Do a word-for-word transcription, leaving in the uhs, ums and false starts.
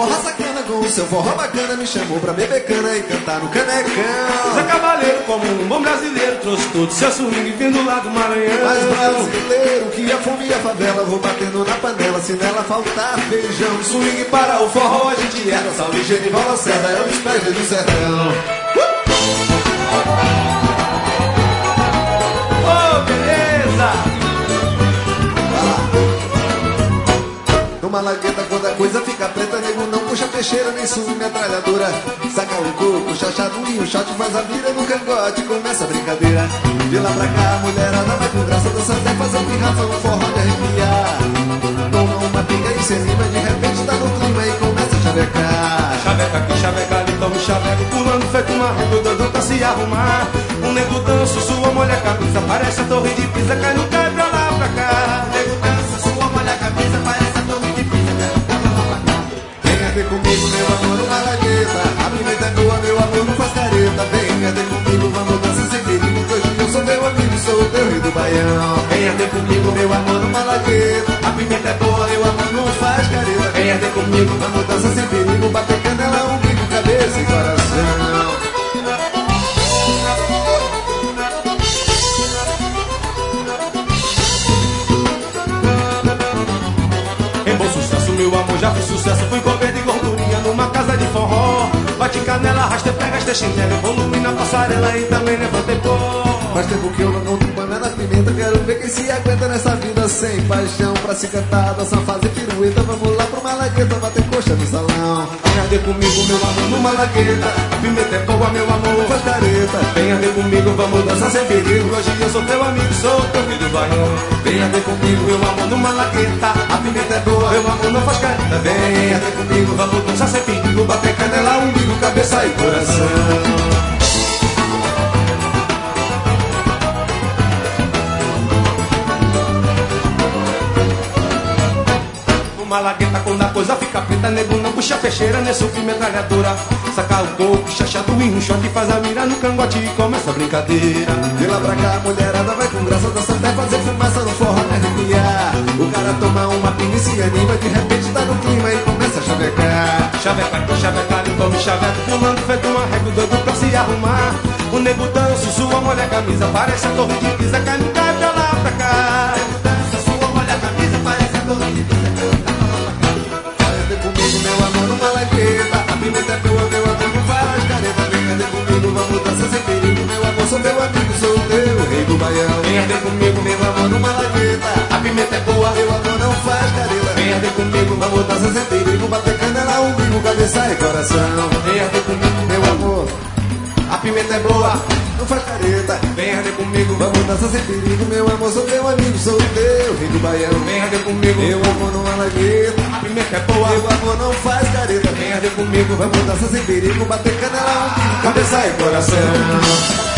forró sacana com o seu forró bacana, me chamou pra beber cana e cantar no canecão. Zé Cavaleiro, como um bom brasileiro, trouxe todo seu swing vindo lá do Maranhão. Mas brasileiro que a fome e a favela, vou batendo na panela se nela faltar feijão. Swing para o forró, a gente Era salve Genival Lacerda, é o espécie do sertão. Oh, beleza! Numa lagueta quando a coisa fica preta, nego não puxa peixeira nem suma metralhadora. Saca o coco, chachado e o shot faz a vira no cangote, começa a brincadeira. De lá pra cá a mulherada vai com graça, dançando até fazer um pirrafa, um forró de arrepiar. Toma uma pinga e se anima, de repente tá no clima e começa a chavecar. Chaveca aqui, chaveca ali, toma um chaveco, pulando feito uma régua, dando pra se arrumar. Um nego dança, sua molha a camisa, parece a torre de Pisa, cai no cai pra lá pra cá. Nego dança, sua molha a camisa, parece a torre de Pisa, cai no cai pra lá pra cá. Venha ter comigo, meu amor, numa lagueta. A pimenta é boa, meu amor, não faz careta. Venha ter comigo, vamos dançar sem perigo, que hoje eu sou teu amigo, sou o teu rei do Baião. Venha ter comigo, Meu amor, numa lagueta. A pimenta é boa, meu amor, não faz careta. venha ter comigo, Vamos dançar sem perigo, bater canela, umbigo, cabeça e coração. em bom sucesso, meu amor, já fiz sucesso. Fui comer de gordurinha numa casa de forró. Bate canela, arrasta, pega, este chinelo, volume na passarela e também levantei pó. Faz tempo que eu não compro banana pimenta. Quero ver quem se aguenta nessa vida sem paixão. Pra se cantar, dançar, fazer pirueta. Vamos lá pro malagueta, bater coxa no salão. Venha ter comigo, meu amor, numa lagueta. A pimenta é boa, meu amor, Faz careta. venha ter comigo, vamos dançar sem perigo. Hoje eu sou teu amigo, sou teu filho do Baião. Venha ter comigo, meu amor, numa lagueta. A pimenta é boa, meu amor, não faz careta. Venha ter comigo, vamos dançar sem perigo. Bater canela, umbigo, cabeça e coração. Malagueta quando a coisa fica preta, nego não puxa peixeira, nem sofre metralhadora. Saca o coco, chachado e um shot, faz a mira no cangote e começa a brincadeira. De lá pra cá a mulherada vai com graça, dança até fazer fumaça no forró, né, arrepiar. O cara toma uma pinga e se anima, de repente tá no clima e começa a chavecar. Chaveca aqui, chaveca ali, tome chaveco, pulando feito uma régua, doido pra se arrumar. O nego dança, sua molha a camisa, parece a torre de Pisa, cai no cai pra lá pra cá. Nego dança, sua molha a camisa, parece a torre de Pisa, cai no cai. Comigo, meu amor, numa lagueta. A pimenta é boa, meu amor, não faz careta. Venha ter comigo, vamos dançar sem perigo. Meu amor, sou teu amigo, sou o teu rei do Baião. Venha ter comigo, Meu amor, numa lagueta. a pimenta é boa, Meu amor, não faz careta. venha ter comigo, Vamos dançar sem perigo, bater canela, umbigo, cabeça e coração. venha ter comigo, Meu amor, a pimenta é boa, não faz careta. venha ter comigo, Vamos dançar sem perigo, meu amor, sou teu amigo, sou o teu rei do Baião. venha ter comigo, Meu amor, numa lagueta. a pimenta é boa, Meu amor, não faz careta. venha ter comigo, Vamos dançar sem perigo, bater canela, umbigo, cabeça e coração.